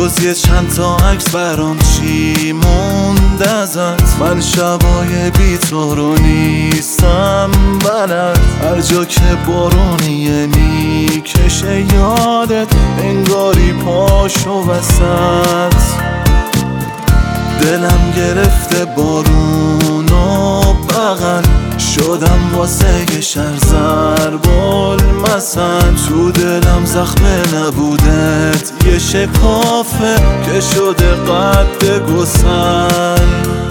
جز یه چند تا عکس برام چی موند ازت؟ من شبای بی تو رو نیستم بلد، هر جا که بارونیه میکشه یادت، انگاری پاشو وسط. دلم گرفته بارون و بغل، شدم واسه یه شهر ضرب المثل. تو دلم زخم نبودت یه شکافه که شده قد گسل.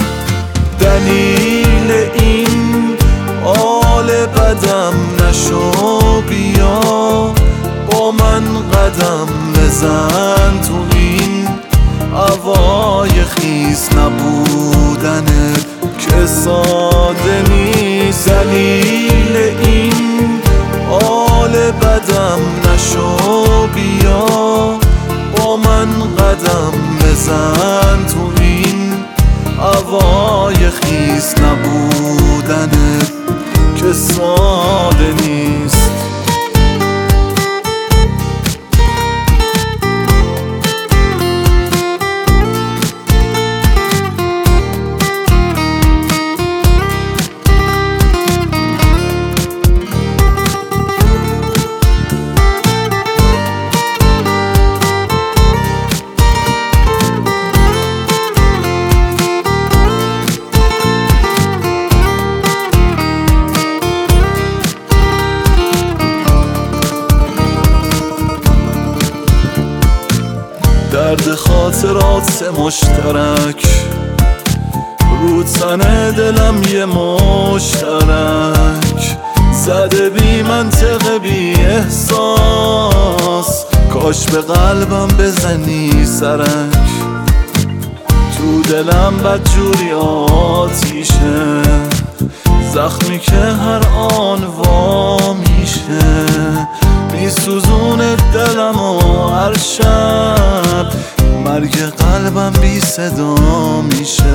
دلیل این حال بدم نشو، بیا با من قدم بزن تو این هوای خیس. نبودنت که ساده نیست، دلیل این حال بدم نشو، بیا با من قدم بزن تو این هوای خیس. نبودنت که ساده نیست. درد خاطرات مشترک، رو تن دلم یه مشترک زده، بی منطق بی احساس. کاش به قلبم بزنی سرک، تو دلم بدجوری آتیشه، زخمی که هر آن وا میشه. میسوزونه دلم و هر شب مرگ قلبم بی صدا میشه.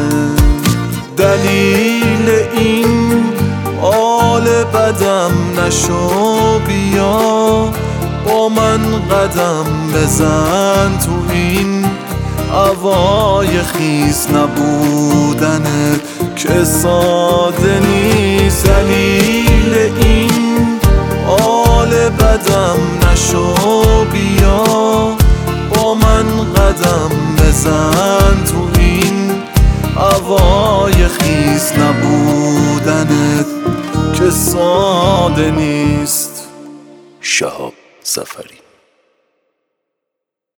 دلیل این حال بدم نشو، بیا با من قدم بزن تو این هوای خیس. نبودنت که ساده نیست، دلیل این حال بدم نشو، بیا با من قدم بزن تو این هوای خیس. نبودنت که ساده نیست. شهاب ظفری.